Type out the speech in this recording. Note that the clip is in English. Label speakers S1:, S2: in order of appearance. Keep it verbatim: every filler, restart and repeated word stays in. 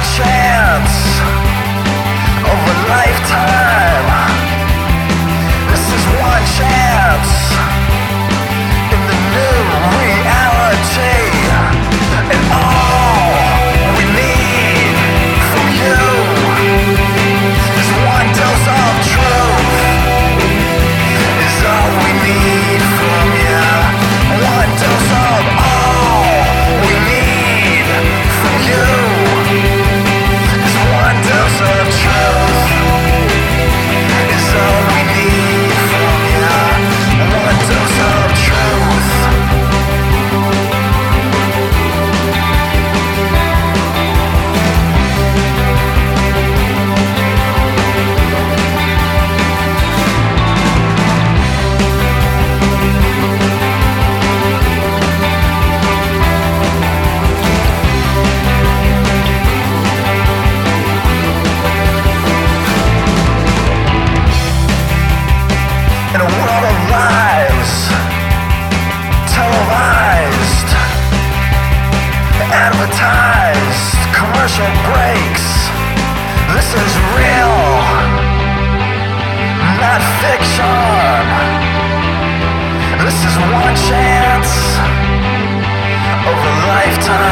S1: chance of a lifetime. This is one chance in the new reality. And all we need from you is one dose of truth. Is all we need from you. One dose of all we need from you. Is one dose of truth. Is all we need from you. One dose of truth. In a world of lies, televised, advertised, commercial breaks. This is real, not fiction. This is one chance of a lifetime.